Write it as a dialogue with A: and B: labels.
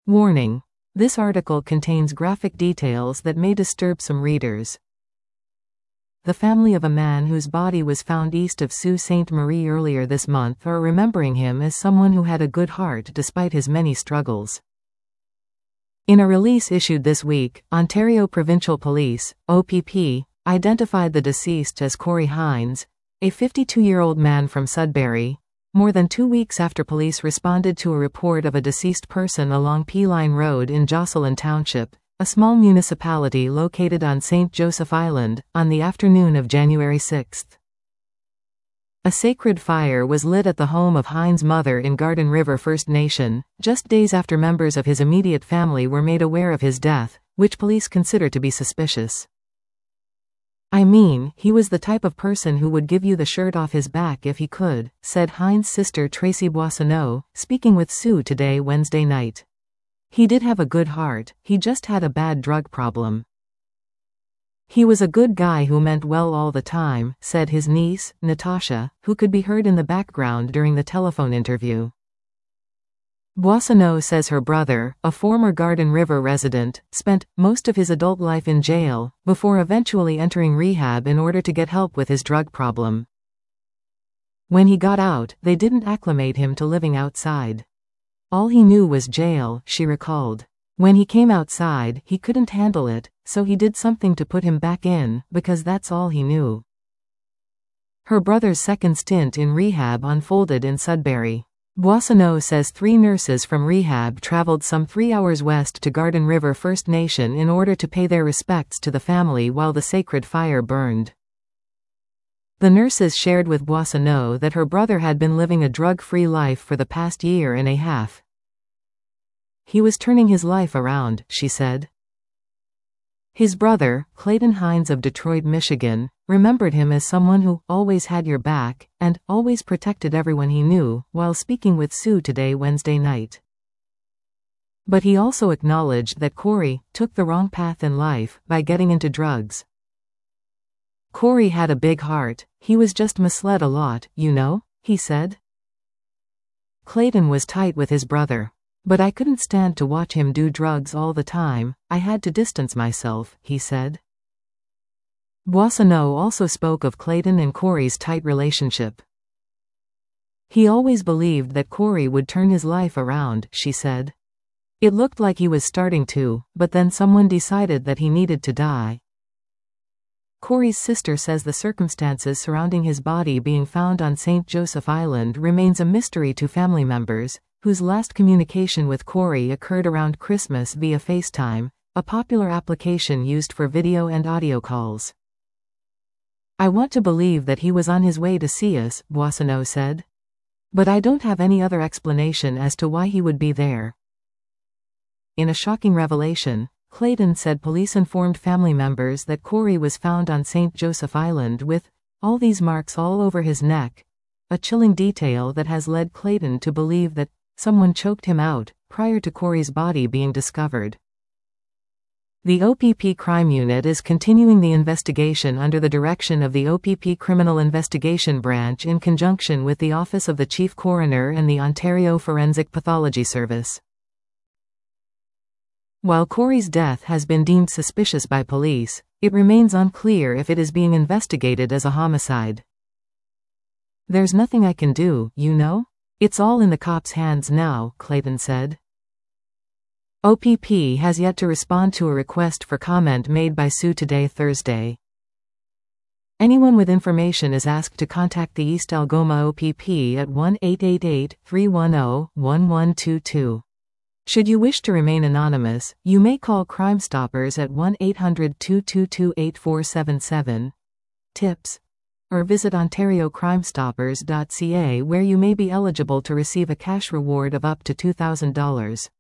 A: Warning: this article contains graphic details that may disturb some readers. The family of a man whose body was found east of Sault Ste. Marie earlier this month are remembering him as someone who had a good heart despite his many struggles. In a release issued this week, Ontario Provincial Police, OPP, identified the deceased as Corey Hines, a 52-year-old man from Sudbury, more than 2 weeks after police responded to a report of a deceased person along P-Line Road in Jocelyn Township, a small municipality located on St. Joseph Island, on the afternoon of January 6. A sacred fire was lit at the home of Hines' mother in Garden River First Nation, just days after members of his immediate family were made aware of his death, which police consider to be suspicious. "I mean, he was the type of person who would give you the shirt off his back if he could," said Hines' sister Tracy Boissonneau, speaking with Sue Today Wednesday night. "He did have a good heart, he just had a bad drug problem. He was a good guy who meant well all the time," said his niece, Natasha, who could be heard in the background during the telephone interview. Boissonneau says her brother, a former Garden River resident, spent most of his adult life in jail, before eventually entering rehab in order to get help with his drug problem. When he got out, they didn't acclimate him to living outside. All he knew was jail, she recalled. When he came outside, he couldn't handle it, so he did something to put him back in, because that's all he knew. Her brother's second stint in rehab unfolded in Sudbury. Boissonneau says 3 nurses from rehab traveled some 3 hours west to Garden River First Nation in order to pay their respects to the family while the sacred fire burned. The nurses shared with Boissonneau that her brother had been living a drug-free life for the past year and a half. "He was turning his life around," she said. His brother, Clayton Hines of Detroit, Michigan, remembered him as someone who always had your back and always protected everyone he knew, while speaking with Sue Today Wednesday night. But he also acknowledged that Corey took the wrong path in life by getting into drugs. "Corey had a big heart, he was just misled a lot, you know," he said. Clayton was tight with his brother. "But I couldn't stand to watch him do drugs all the time, I had to distance myself," he said. Boissonneau also spoke of Clayton and Corey's tight relationship. "He always believed that Corey would turn his life around," she said. "It looked like he was starting to, but then someone decided that he needed to die." Corey's sister says the circumstances surrounding his body being found on St. Joseph Island remains a mystery to family members, whose last communication with Corey occurred around Christmas via FaceTime, a popular application used for video and audio calls. "I want to believe that he was on his way to see us," Boissonneau said. "But I don't have any other explanation as to why he would be there." In a shocking revelation, Clayton said police informed family members that Corey was found on St. Joseph Island with all these marks all over his neck, a chilling detail that has led Clayton to believe that someone choked him out prior to Corey's body being discovered. The OPP Crime Unit is continuing the investigation under the direction of the OPP Criminal Investigation Branch in conjunction with the Office of the Chief Coroner and the Ontario Forensic Pathology Service. While Corey's death has been deemed suspicious by police, it remains unclear if it is being investigated as a homicide. "There's nothing I can do, you know? It's all in the cops' hands now," Clayton said. OPP has yet to respond to a request for comment made by Sue Today Thursday. Anyone with information is asked to contact the East Algoma OPP at 1-888-310-1122. Should you wish to remain anonymous, you may call Crime Stoppers at 1-800-222-8477. Tips. Or visit OntarioCrimeStoppers.ca, where you may be eligible to receive a cash reward of up to $2,000.